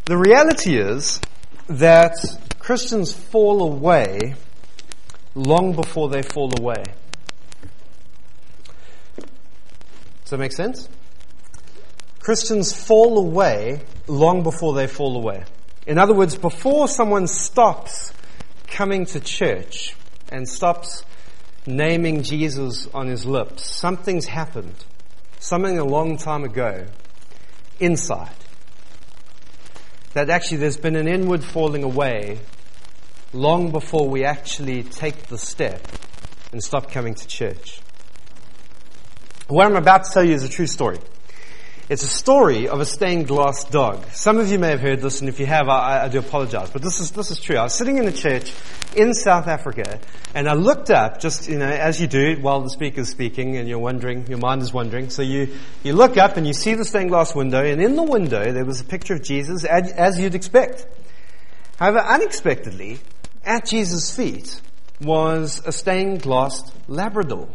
The reality is that Christians fall away long before they fall away. Does that make sense? Christians fall away long before they fall away. In other words, before someone stops coming to church and stops naming Jesus on his lips, something's happened. Something a long time ago inside. That actually there's been an inward falling away long before we actually take the step and stop coming to church. What I'm about to tell you is a true story. It's a story of a stained glass dog. Some of you may have heard this, and if you have, I do apologize. But this is true. I was sitting in a church in South Africa, and I looked up, just, as you do while the speaker's speaking, and you're wondering, your mind is wondering. So you look up and you see the stained glass window, and in the window there was a picture of Jesus, as you'd expect. However, unexpectedly, at Jesus' feet was a stained glass Labrador.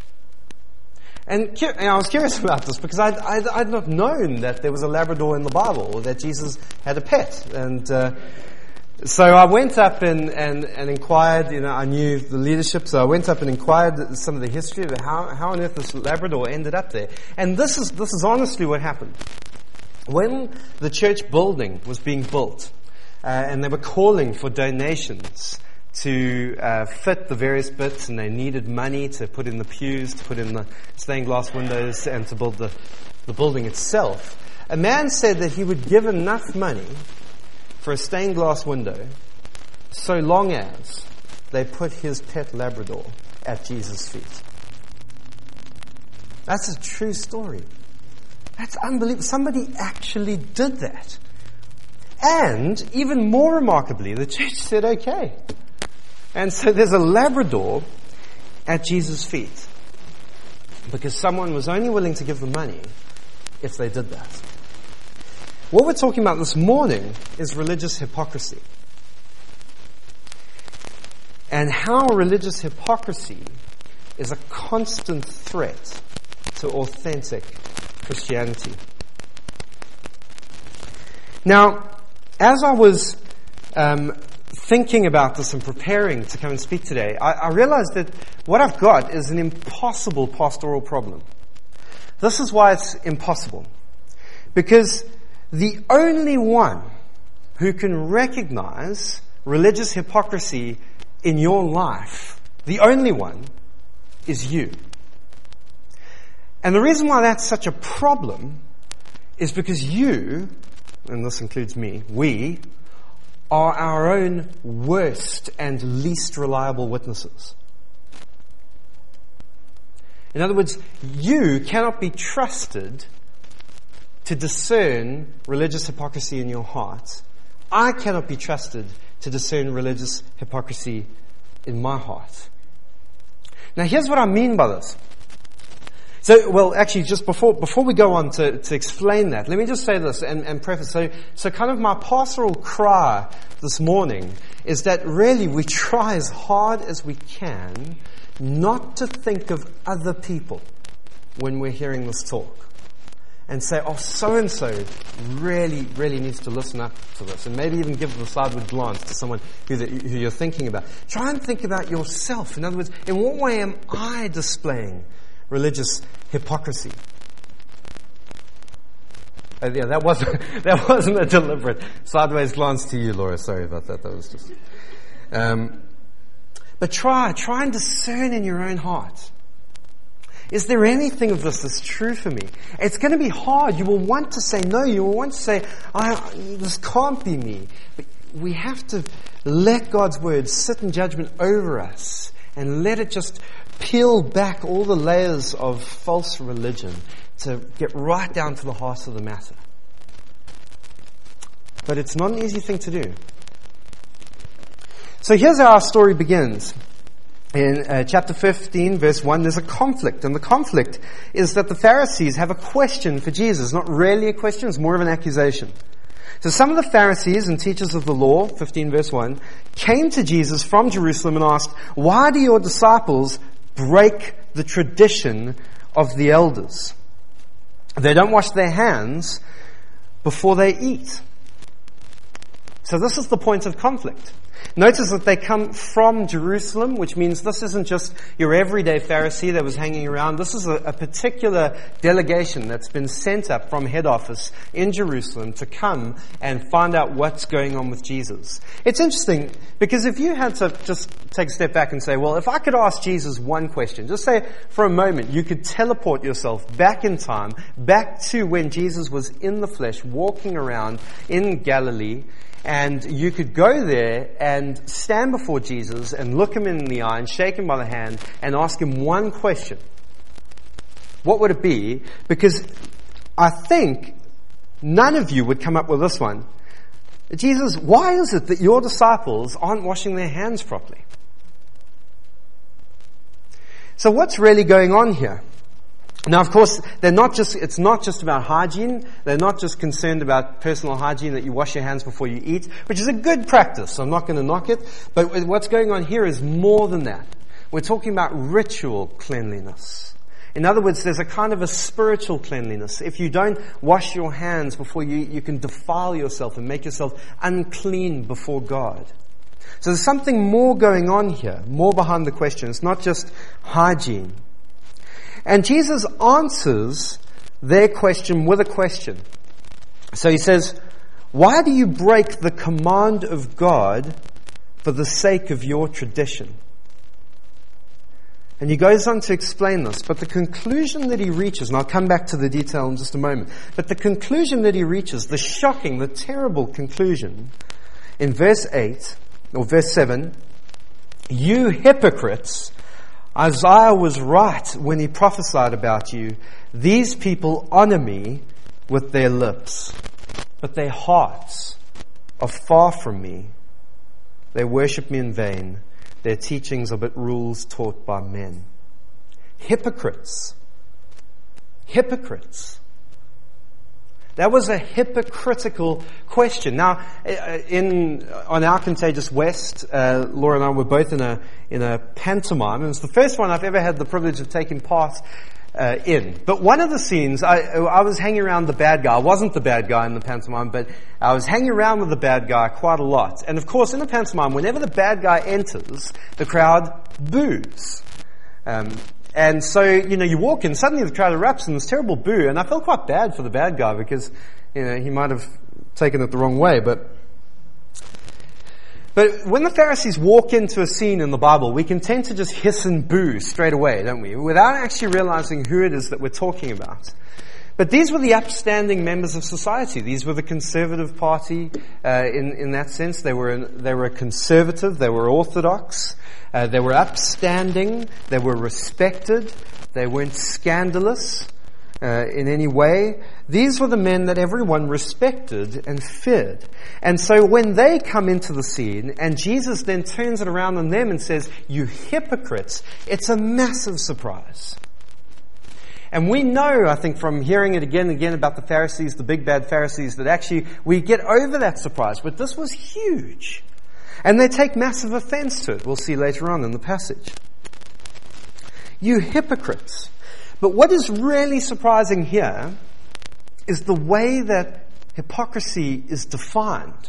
And I was curious about this because I'd not known that there was a Labrador in the Bible, or that Jesus had a pet. And so I went up and inquired. I knew the leadership, so I went up and inquired some of the history of how on earth this Labrador ended up there. And this is honestly what happened. When the church building was being built, and they were calling for donations to fit the various bits, and they needed money to put in the pews, to put in the stained glass windows, and to build the building itself. A man said that he would give enough money for a stained glass window so long as they put his pet Labrador at Jesus' feet. That's a true story. That's unbelievable. Somebody actually did that. And even more remarkably, the church said, okay. And so there's a Labrador at Jesus' feet because someone was only willing to give the money if they did that. What we're talking about this morning is religious hypocrisy. And how religious hypocrisy is a constant threat to authentic Christianity. Now, as I was thinking about this and preparing to come and speak today, I realized that what I've got is an impossible pastoral problem. This is why it's impossible. Because the only one who can recognize religious hypocrisy in your life, the only one, is you. And the reason why that's such a problem is because you, and this includes me, we, are our own worst and least reliable witnesses. In other words, you cannot be trusted to discern religious hypocrisy in your heart. I cannot be trusted to discern religious hypocrisy in my heart. Now, here's what I mean by this. So, well, actually, just before we go on to explain that, let me just say this and preface. So kind of my pastoral cry this morning is that really we try as hard as we can not to think of other people when we're hearing this talk. And say, oh, so-and-so really, really needs to listen up to this. And maybe even give the sideward glance to someone who you're thinking about. Try and think about yourself. In other words, in what way am I displaying religious hypocrisy? Yeah, that wasn't a deliberate sideways glance to you, Laura. Sorry about that. That was just. But try and discern in your own heart. Is there anything of this that's true for me? It's going to be hard. You will want to say no. You will want to say, this can't be me. But we have to let God's word sit in judgment over us and let it just peel back all the layers of false religion to get right down to the heart of the matter. But it's not an easy thing to do. So here's how our story begins. In chapter 15, verse 1, there's a conflict. And the conflict is that the Pharisees have a question for Jesus. Not really a question, it's more of an accusation. So some of the Pharisees and teachers of the law, 15 verse 1, came to Jesus from Jerusalem and asked, why do your disciples break the tradition of the elders? They don't wash their hands before they eat. So this is the point of conflict. Notice that they come from Jerusalem, which means this isn't just your everyday Pharisee that was hanging around. This is a particular delegation that's been sent up from head office in Jerusalem to come and find out what's going on with Jesus. It's interesting because if you had to just take a step back and say, well, if I could ask Jesus one question, just say for a moment you could teleport yourself back in time, back to when Jesus was in the flesh, walking around in Galilee, and you could go there and stand before Jesus and look him in the eye and shake him by the hand and ask him one question. What would it be? Because I think none of you would come up with this one. Jesus, why is it that your disciples aren't washing their hands properly? So what's really going on here? Now, of course, it's not just about hygiene. They're not just concerned about personal hygiene, that you wash your hands before you eat, which is a good practice. So I'm not going to knock it. But what's going on here is more than that. We're talking about ritual cleanliness. In other words, there's a kind of a spiritual cleanliness. If you don't wash your hands before you can defile yourself and make yourself unclean before God. So there's something more going on here, more behind the question. It's not just hygiene. And Jesus answers their question with a question. So he says, why do you break the command of God for the sake of your tradition? And he goes on to explain this, but the conclusion that he reaches, and I'll come back to the detail in just a moment, but the conclusion that he reaches, the shocking, the terrible conclusion, in verse 8, or verse 7, you hypocrites, Isaiah was right when he prophesied about you. These people honor me with their lips, but their hearts are far from me. They worship me in vain. Their teachings are but rules taught by men. Hypocrites. Hypocrites. That was a hypocritical question. Now, on our Contagious West, Laura and I were both in a pantomime. It was the first one I've ever had the privilege of taking part in. But one of the scenes, I was hanging around the bad guy. I wasn't the bad guy in the pantomime, but I was hanging around with the bad guy quite a lot. And of course, in a pantomime, whenever the bad guy enters, the crowd boos. And so, you walk in, suddenly the crowd erupts in this terrible boo, and I felt quite bad for the bad guy because, he might have taken it the wrong way, but when the Pharisees walk into a scene in the Bible, we can tend to just hiss and boo straight away, don't we? Without actually realizing who it is that we're talking about. But these were the upstanding members of society. These were the conservative party, in that sense. They were conservative, they were orthodox. They were upstanding, they were respected, they weren't scandalous in any way. These were the men that everyone respected and feared. And so when they come into the scene, and Jesus then turns it around on them and says, you hypocrites, it's a massive surprise. And we know, I think, from hearing it again and again about the Pharisees, the big bad Pharisees, that actually we get over that surprise. But this was huge. And they take massive offense to it. We'll see later on in the passage. You hypocrites. But what is really surprising here is the way that hypocrisy is defined.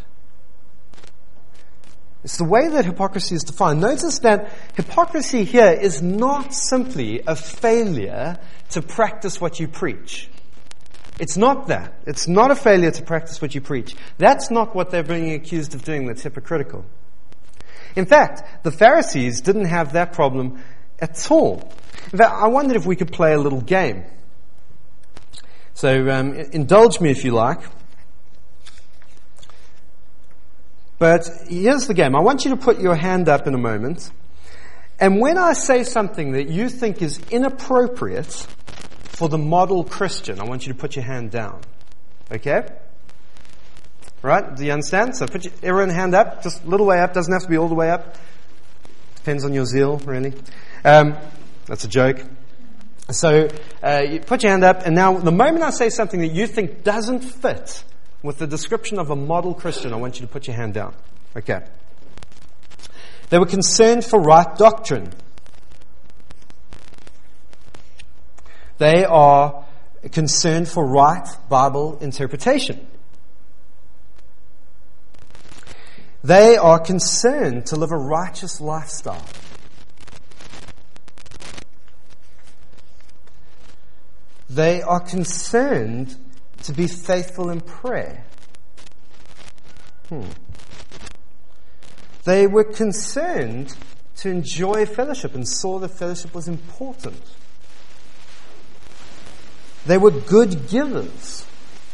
It's the way that hypocrisy is defined. Notice that hypocrisy here is not simply a failure to practice what you preach. It's not that. It's not a failure to practice what you preach. That's not what they're being accused of doing that's hypocritical. In fact, the Pharisees didn't have that problem at all. In fact, I wondered if we could play a little game. So indulge me if you like. But here's the game. I want you to put your hand up in a moment. And when I say something that you think is inappropriate for the model Christian, I want you to put your hand down. Okay? Right? Do you understand? So put everyone hand up, just a little way up. Doesn't have to be all the way up. Depends on your zeal, really. That's a joke. So you put your hand up, and now the moment I say something that you think doesn't fit with the description of a model Christian, I want you to put your hand down. Okay. They were concerned for right doctrine. They are concerned for right Bible interpretation. They are concerned to live a righteous lifestyle. They are concerned to be faithful in prayer. They were concerned to enjoy fellowship and saw that fellowship was important. They were good givers.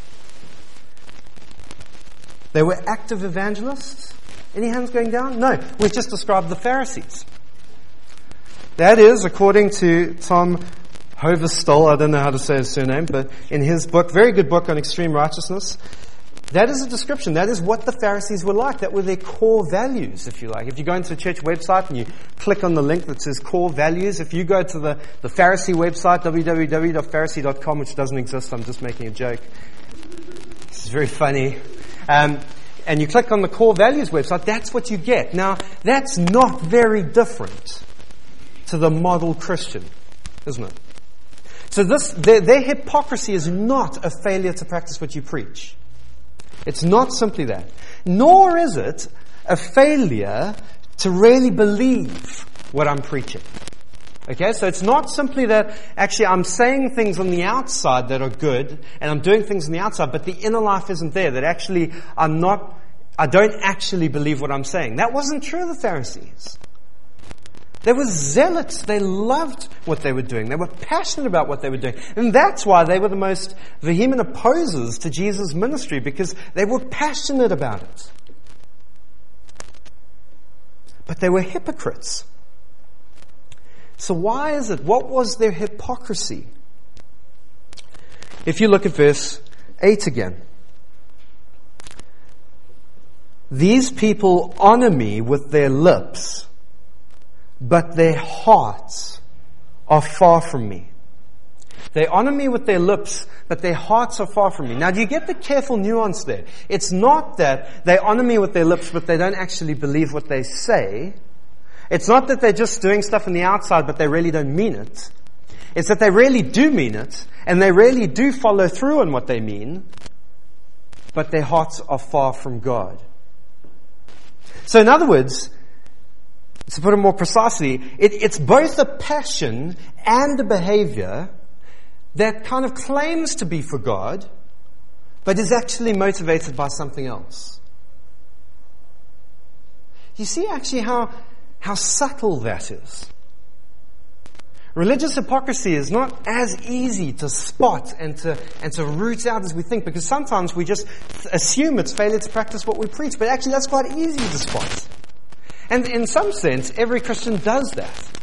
They were active evangelists. Any hands going down? No, we've just described the Pharisees. That is, according to Tom Hoverstall, I don't know how to say his surname, but in his book, very good book on extreme righteousness, that is a description. That is what the Pharisees were like. That were their core values, if you like. If you go into a church website and you click on the link that says core values, if you go to the Pharisee website, www.pharisee.com, which doesn't exist, I'm just making a joke. It's very funny. And you click on the core values website, that's what you get. Now, that's not very different to the model Christian, isn't it? So their hypocrisy is not a failure to practice what you preach. It's not simply that. Nor is it a failure to really believe what I'm preaching. Okay, so it's not simply that actually I'm saying things on the outside that are good and I'm doing things on the outside, but the inner life isn't there, that actually I don't actually believe what I'm saying. That wasn't true of the Pharisees. They were zealots. They loved what they were doing. They were passionate about what they were doing. And that's why they were the most vehement opposers to Jesus' ministry, because they were passionate about it. But they were hypocrites. So why is it? What was their hypocrisy? If you look at verse 8 again. These people honor me with their lips, but their hearts are far from me. They honor me with their lips, but their hearts are far from me. Now, do you get the careful nuance there? It's not that they honor me with their lips, but they don't actually believe what they say. It's not that they're just doing stuff on the outside, but they really don't mean it. It's that they really do mean it, and they really do follow through on what they mean, but their hearts are far from God. So in other words, to put it more precisely, it's both a passion and a behavior that kind of claims to be for God, but is actually motivated by something else. You see actually how subtle that is. Religious hypocrisy is not as easy to spot and to root out as we think, because sometimes we just assume it's failure to practice what we preach, but actually that's quite easy to spot. And in some sense, every Christian does that.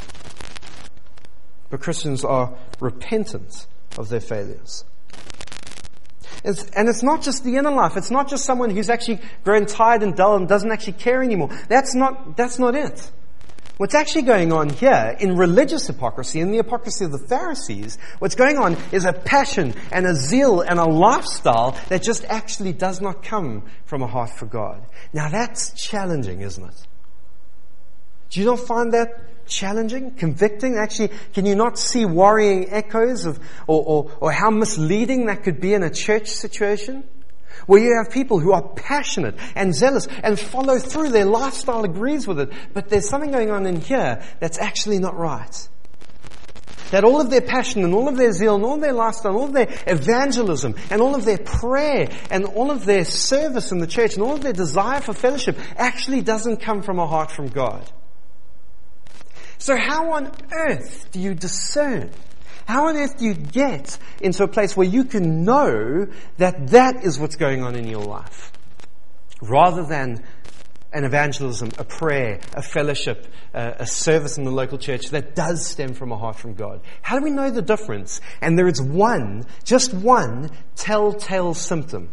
But Christians are repentant of their failures. And it's not just the inner life. It's not just someone who's actually grown tired and dull and doesn't actually care anymore. That's not it. What's actually going on here in religious hypocrisy, in the hypocrisy of the Pharisees, what's going on is a passion and a zeal and a lifestyle that just actually does not come from a heart for God. Now that's challenging, isn't it? Do you not find that challenging, convicting? Actually, can you not see worrying echoes of, or how misleading that could be in a church situation? Where you have people who are passionate and zealous and follow through, their lifestyle agrees with it, but there's something going on in here that's actually not right. That all of their passion and all of their zeal and all of their lifestyle and all of their evangelism and all of their prayer and all of their service in the church and all of their desire for fellowship actually doesn't come from a heart from God. So how on earth do you discern? How on earth do you get into a place where you can know that that is what's going on in your life? Rather than an evangelism, a prayer, a fellowship, a service in the local church that does stem from a heart from God. How do we know the difference? And there is just one telltale symptom.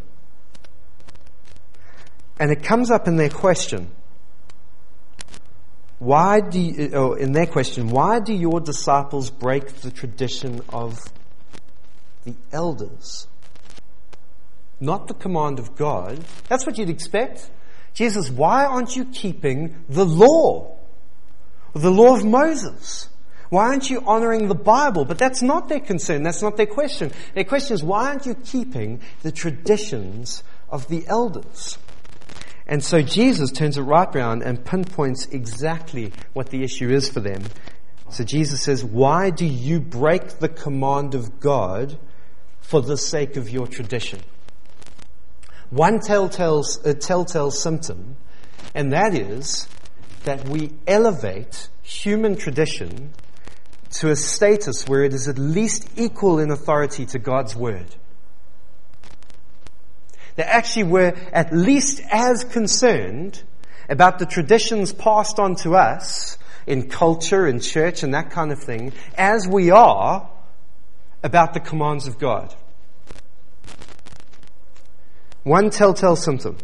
And it comes up in their question. Why do your disciples break the tradition of the elders? Not the command of God. That's what you'd expect. Jesus, why aren't you keeping the law? The law of Moses? Why aren't you honoring the Bible? But that's not their concern. That's not their question. Their question is, why aren't you keeping the traditions of the elders? And so Jesus turns it right round and pinpoints exactly what the issue is for them. So Jesus says, why do you break the command of God for the sake of your tradition? One telltale symptom, and that is that we elevate human tradition to a status where it is at least equal in authority to God's word. That actually we're at least as concerned about the traditions passed on to us in culture, in church, and that kind of thing, as we are about the commands of God. One telltale symptom.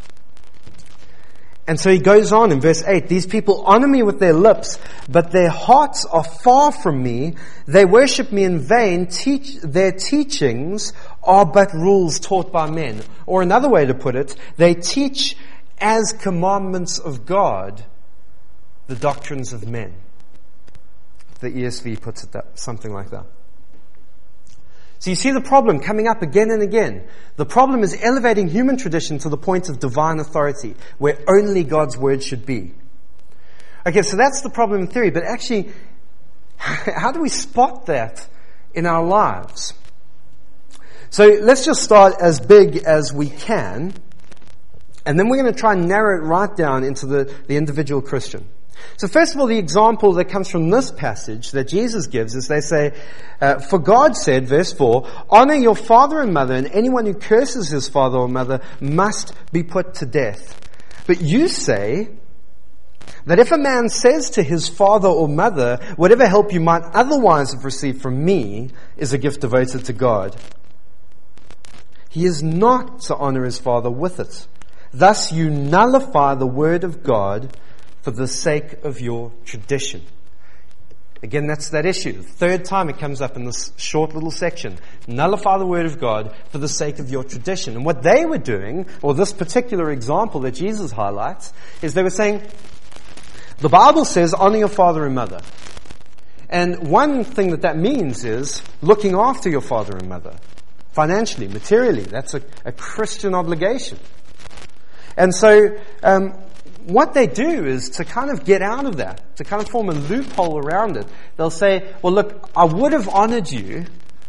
And so he goes on in verse 8, these people honor me with their lips, but their hearts are far from me. They worship me in vain. Their teachings are but rules taught by men. Or another way to put it, they teach as commandments of God the doctrines of men. The ESV puts it something like that. So you see the problem coming up again and again. The problem is elevating human tradition to the point of divine authority, where only God's word should be. Okay, so that's the problem in theory, but actually, how do we spot that in our lives? So let's just start as big as we can, and then we're going to try and narrow it right down into the individual Christian. So first of all, the example that comes from this passage that Jesus gives is they say, for God said, verse 4, honor your father and mother, and anyone who curses his father or mother must be put to death. But you say that if a man says to his father or mother, whatever help you might otherwise have received from me is a gift devoted to God, he is not to honor his father with it. Thus you nullify the word of God for the sake of your tradition. Again, that's that issue. The third time it comes up in this short little section. Nullify the word of God for the sake of your tradition. And what they were doing, or this particular example that Jesus highlights, is they were saying, the Bible says, honor your father and mother. And one thing that means is looking after your father and mother. Financially, materially. That's a Christian obligation. And so, what they do is to kind of get out of that, to kind of form a loophole around it. They'll say, well, look, I would have honored you,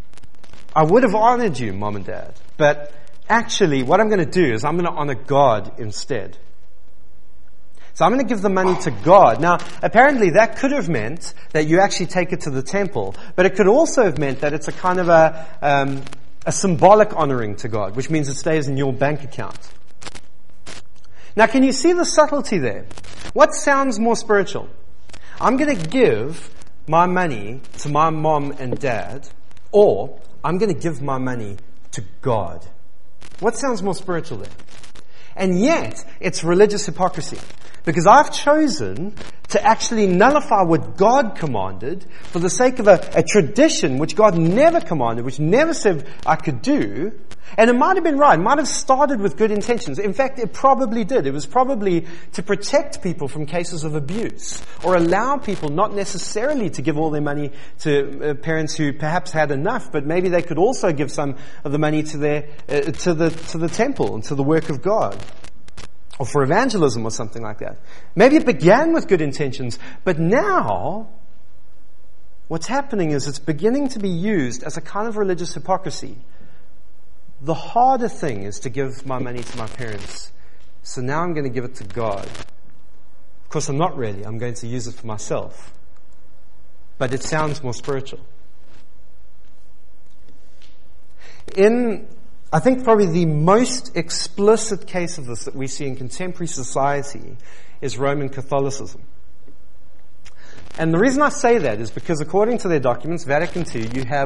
Mom and Dad, but actually what I'm going to do is I'm going to honor God instead. So I'm going to give the money to God. Now, apparently that could have meant that you actually take it to the temple, but it could also have meant that it's a kind of a symbolic honoring to God, which means it stays in your bank account. Now, can you see the subtlety there? What sounds more spiritual? I'm going to give my money to my mom and dad, or I'm going to give my money to God. What sounds more spiritual there? And yet, it's religious hypocrisy. Because I've chosen to actually nullify what God commanded for the sake of a tradition which God never commanded, which never said I could do. And it might have been right. It might have started with good intentions. In fact, it probably did. It was probably to protect people from cases of abuse, or allow people not necessarily to give all their money to parents who perhaps had enough, but maybe they could also give some of the money to the temple and to the work of God, or for evangelism or something like that. Maybe it began with good intentions, but now what's happening is it's beginning to be used as a kind of religious hypocrisy. The harder thing is to give my money to my parents, so now I'm going to give it to God. Of course, I'm not really. I'm going to use it for myself. But it sounds more spiritual. I think probably the most explicit case of this that we see in contemporary society is Roman Catholicism. And the reason I say that is because according to their documents, Vatican II,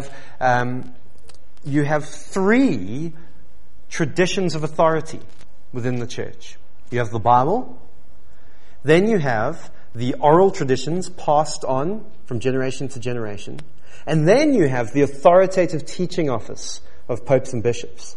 you have three traditions of authority within the church. You have the Bible, then you have the oral traditions passed on from generation to generation, and then you have the authoritative teaching office of popes and bishops.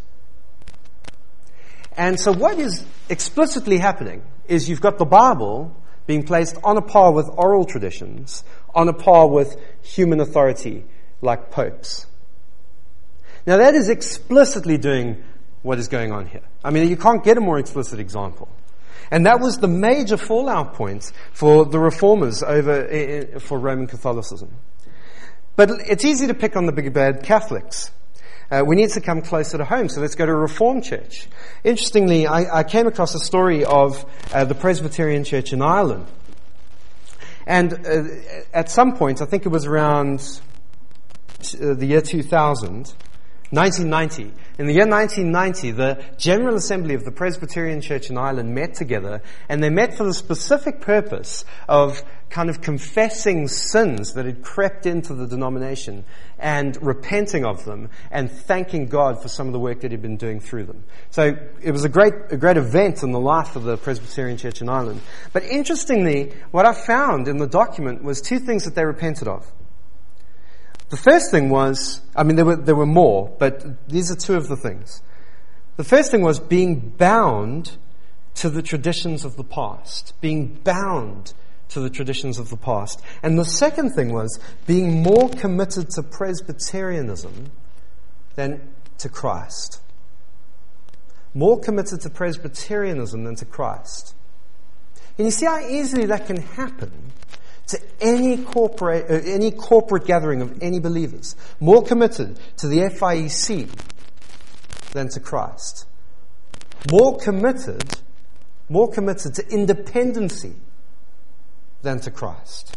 And so what is explicitly happening is you've got the Bible being placed on a par with oral traditions, on a par with human authority like popes. Now that is explicitly doing what is going on here. I mean, you can't get a more explicit example. And that was the major fallout point for the reformers for Roman Catholicism. But it's easy to pick on the big bad Catholics. We need to come closer to home, so let's go to a Reformed church. Interestingly, I came across a story of the Presbyterian Church in Ireland. And at some point, I think it was around the year 2000, 1990. In the year 1990, the General Assembly of the Presbyterian Church in Ireland met together, and they met for the specific purpose of kind of confessing sins that had crept into the denomination and repenting of them and thanking God for some of the work that he'd been doing through them. So it was a great event in the life of the Presbyterian Church in Ireland. But interestingly, what I found in the document was two things that they repented of. The first thing was, there were more, but these are two of the things. The first thing was being bound to the traditions of the past. Being bound to the traditions of the past. And the second thing was being more committed to Presbyterianism than to Christ. More committed to Presbyterianism than to Christ. And you see how easily that can happen to any corporate gathering of any believers. More committed to the FIEC than to Christ. More committed to independency than to Christ.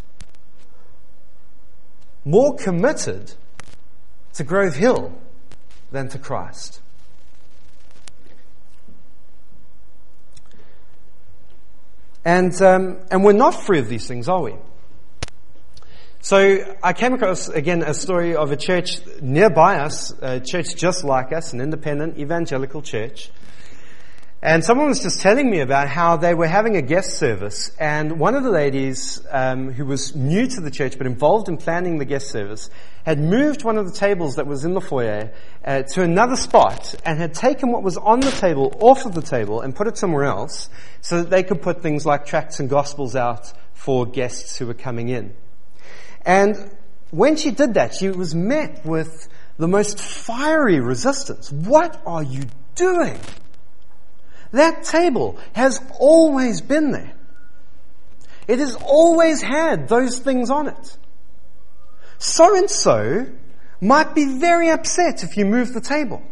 More committed to Grove Hill than to Christ. And we're not free of these things, are we? So I came across, again, a story of a church nearby us, a church just like us, an independent evangelical church. And someone was just telling me about how they were having a guest service, and one of the ladies who was new to the church but involved in planning the guest service had moved one of the tables that was in the foyer to another spot and had taken what was on the table off of the table and put it somewhere else so that they could put things like tracts and gospels out for guests who were coming in. And when she did that, she was met with the most fiery resistance. What are you doing? That table has always been there. It has always had those things on it. So-and-so might be very upset if you move the table.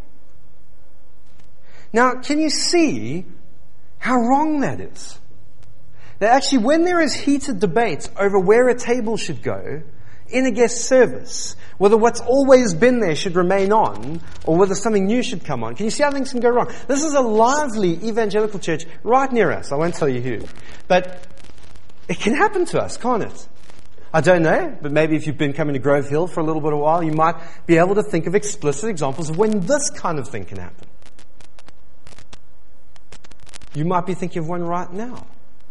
Now, can you see how wrong that is? That actually when there is heated debate over where a table should go in a guest service, whether what's always been there should remain on or whether something new should come on, can you see how things can go wrong? This is a lively evangelical church right near us. I won't tell you who. But it can happen to us, can't it? I don't know, but maybe if you've been coming to Grove Hill for a little bit of a while, you might be able to think of explicit examples of when this kind of thing can happen. You might be thinking of one right now.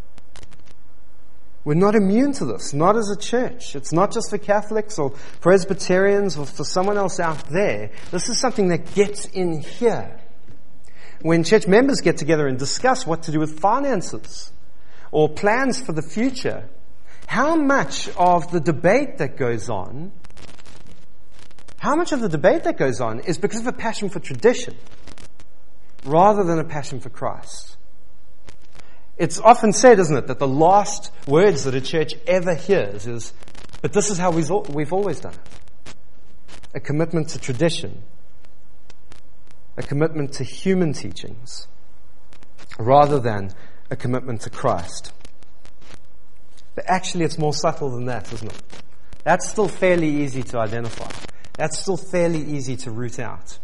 We're not immune to this, not as a church. It's not just for Catholics or Presbyterians or for someone else out there. This is something that gets in here. When church members get together and discuss what to do with finances or plans for the future, how much of the debate that goes on is because of a passion for tradition rather than a passion for Christ. It's often said, isn't it, that the last words that a church ever hears is, but this is how we've always done it. A commitment to tradition. A commitment to human teachings. Rather than a commitment to Christ. But actually it's more subtle than that, isn't it? That's still fairly easy to identify. That's still fairly easy to root out.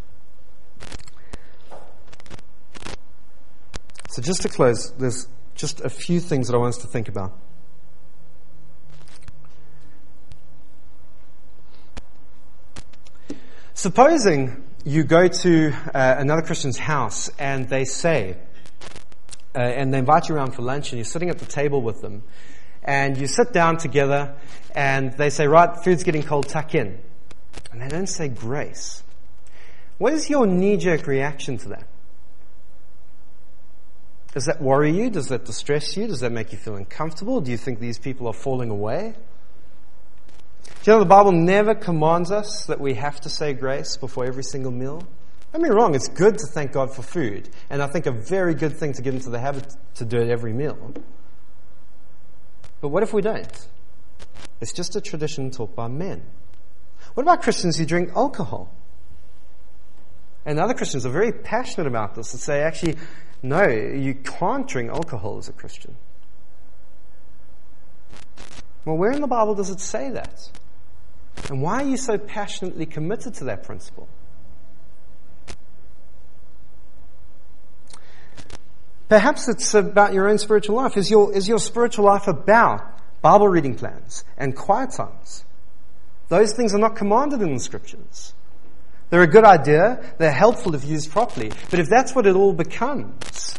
So just to close, there's just a few things that I want us to think about. Supposing you go to another Christian's house and they say, and they invite you around for lunch and you're sitting at the table with them and you sit down together and they say, right, food's getting cold, tuck in. And they don't say grace. What is your knee-jerk reaction to that? Does that worry you? Does that distress you? Does that make you feel uncomfortable? Do you think these people are falling away? Do you know the Bible never commands us that we have to say grace before every single meal? Don't get me wrong, it's good to thank God for food, and I think a very good thing to get into the habit to do it every meal. But what if we don't? It's just a tradition taught by men. What about Christians who drink alcohol? And other Christians are very passionate about this and say, actually, no, you can't drink alcohol as a Christian. Well, where in the Bible does it say that? And why are you so passionately committed to that principle? Perhaps it's about your own spiritual life. Is your spiritual life about Bible reading plans and quiet times? Those things are not commanded in the Scriptures. They're a good idea. They're helpful if used properly. But if that's what it all becomes,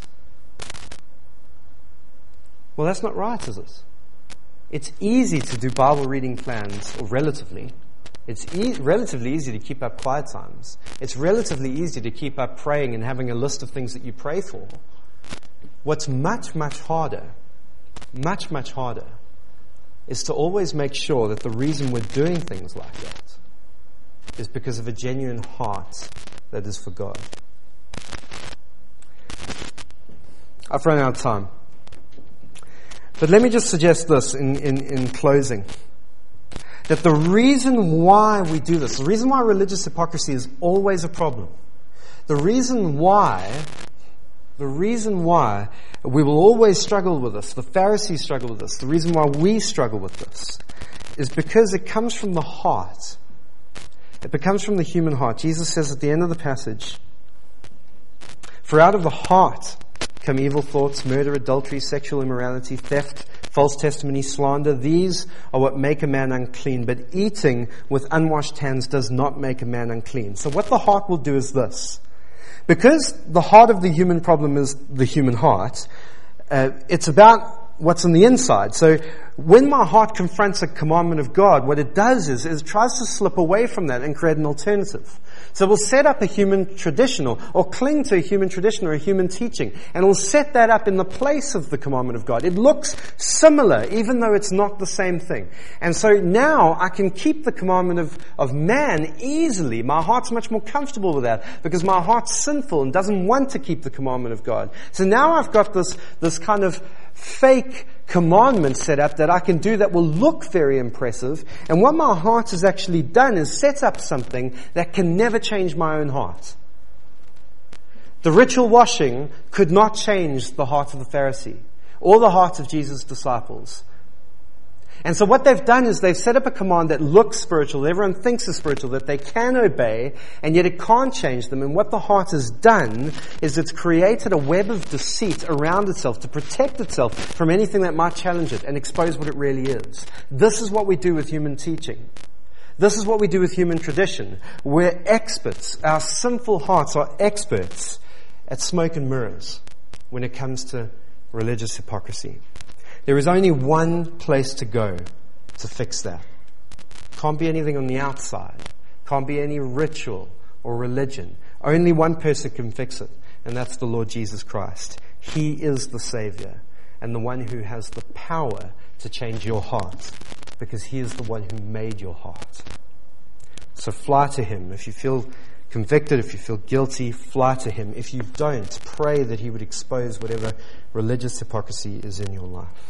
well, that's not right, is it? It's easy to do Bible reading plans, or relatively. It's relatively easy to keep up quiet times. It's relatively easy to keep up praying and having a list of things that you pray for. What's much, much harder, is to always make sure that the reason we're doing things like that is because of a genuine heart that is for God. I've run out of time. But let me just suggest this in closing. That the reason why we do this, the reason why religious hypocrisy is always a problem, the reason why we will always struggle with this, the Pharisees struggle with this, the reason why we struggle with this, is because it comes from the heart. It becomes from the human heart. Jesus says at the end of the passage, "For out of the heart come evil thoughts, murder, adultery, sexual immorality, theft, false testimony, slander. These are what make a man unclean. But eating with unwashed hands does not make a man unclean." So what the heart will do is this. Because the heart of the human problem is the human heart, it's about what's on the inside. So when my heart confronts a commandment of God, what it does is it tries to slip away from that and create an alternative. So we'll set up a human tradition or cling to a human tradition or a human teaching, and we'll set that up in the place of the commandment of God. It looks similar, even though it's not the same thing. And so now I can keep the commandment of man easily. My heart's much more comfortable with that because my heart's sinful and doesn't want to keep the commandment of God. So now I've got this kind of fake commandment set up that I can do that will look very impressive. And what my heart has actually done is set up something that can never change my own heart. The ritual washing could not change the heart of the Pharisee or the heart of Jesus' disciples. And so what they've done is they've set up a command that looks spiritual, that everyone thinks is spiritual, that they can obey, and yet it can't change them. And what the heart has done is it's created a web of deceit around itself to protect itself from anything that might challenge it and expose what it really is. This is what we do with human teaching. This is what we do with human tradition. We're experts. Our sinful hearts are experts at smoke and mirrors when it comes to religious hypocrisy. There is only one place to go to fix that. Can't be anything on the outside. Can't be any ritual or religion. Only one person can fix it, and that's the Lord Jesus Christ. He is the Savior and the one who has the power to change your heart, because He is the one who made your heart. So fly to Him. If you feel convicted, if you feel guilty, fly to Him. If you don't, pray that He would expose whatever religious hypocrisy is in your life.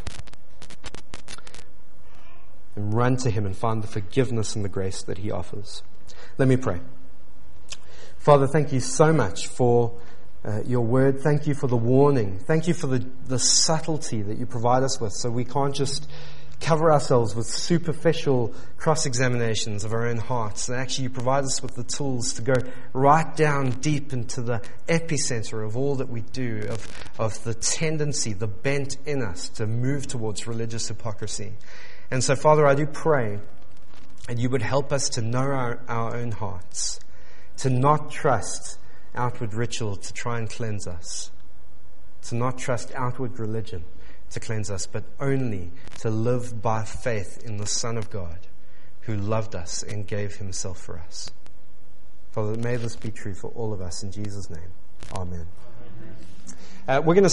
And run to Him and find the forgiveness and the grace that He offers. Let me pray. Father, thank You so much for Your word. Thank You for the warning. Thank You for the subtlety that You provide us with, so we can't just cover ourselves with superficial cross-examinations of our own hearts. And actually You provide us with the tools to go right down deep into the epicenter of all that we do, of the tendency, the bent in us to move towards religious hypocrisy. And so, Father, I do pray that You would help us to know our own hearts, to not trust outward ritual to try and cleanse us, to not trust outward religion to cleanse us, but only to live by faith in the Son of God who loved us and gave Himself for us. Father, may this be true for all of us in Jesus' name. Amen. We're going to